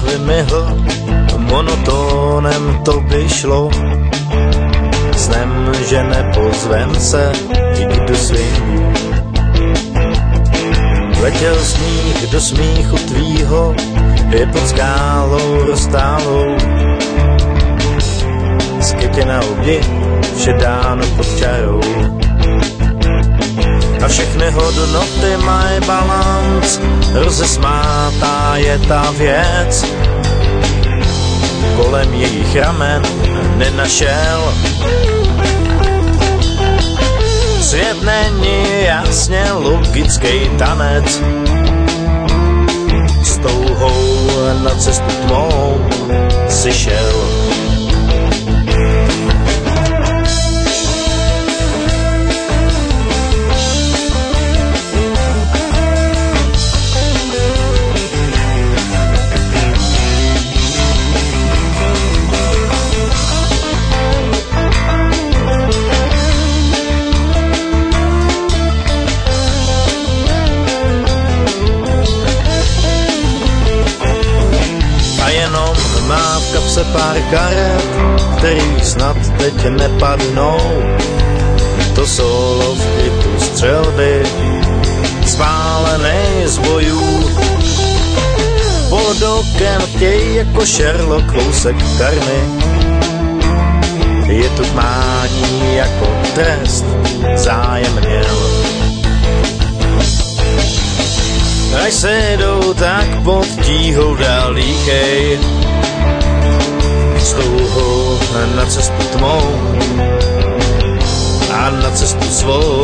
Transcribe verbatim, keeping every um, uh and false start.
vymihl, monotónem to by šlo. Snem, že nepozvem se i do swingu. Letěl smích do smíchu tvýho, je pod skálou roztálou. Skytě na obdi, vše dáno pod čarou. A všechny hodnoty mají balanc, rozesmátá je ta věc. Kolem jejich ramen nenašel. Svět není jasně logický tanec. S touhou na cestu tmou si šel. Má v kapse pár karet, který snad teď nepadnou. To solo v krytu střelby, spálený z bojů. Pod okem chtěj jako Sherlock kousek karmy. Je tu mání jako trest, zájem měl. Až se jdou, tak pod tíhou dál líchej. S touhou na cestu tmou a na cestu svou